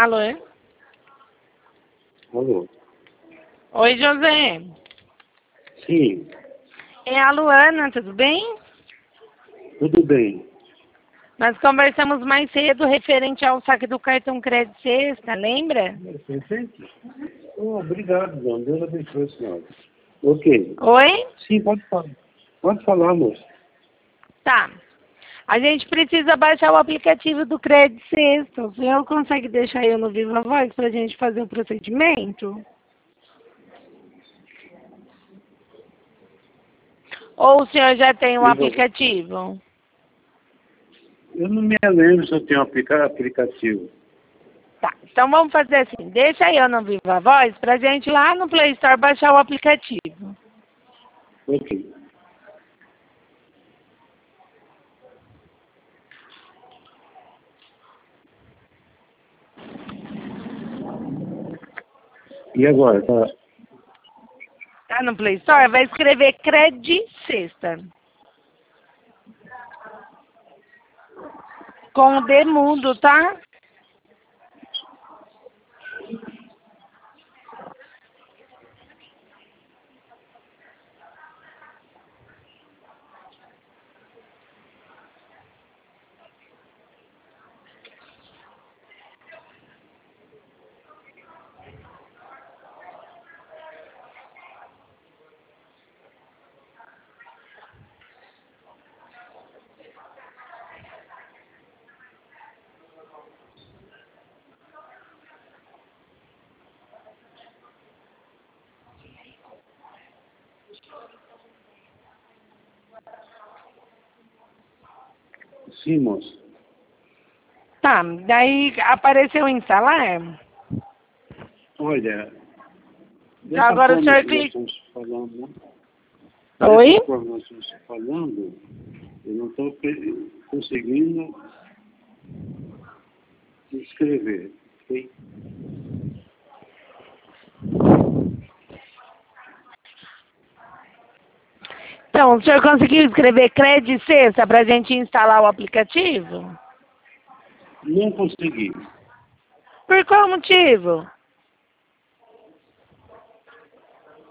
Alô? Alô? Oi, José. Sim, É a Luana, tudo bem? tudo bem. Nós conversamos mais cedo referente ao saque do cartão crédito sexta, lembra? Perfeito? Oh, obrigado, Dona. Deus abençoe, senhora. Ok. Oi? Sim, pode falar. Pode falar, moço. Tá. A gente precisa baixar o aplicativo do crédito sexta. O senhor consegue deixar eu no Viva Voz para a gente fazer o procedimento? Ou o senhor já tem o aplicativo? Eu não me lembro se eu tenho aplicativo. Tá, então vamos fazer assim. Deixa eu no Viva Voz para a gente lá no Play Store baixar o aplicativo. Ok. E agora? Tá no Play Store? Vai escrever Crédito Sexta. Com o D mudo, tá? Sim, moço. Tá, daí apareceu instalar. Olha, Então dessa agora o forma senhor que nós clica. estamos falando, Oi? dessa forma que nós estamos falando, eu não estou conseguindo escrever. Ok? Então, o senhor conseguiu escrever Crédito Sexta para a gente instalar o aplicativo? Não consegui. Por qual motivo?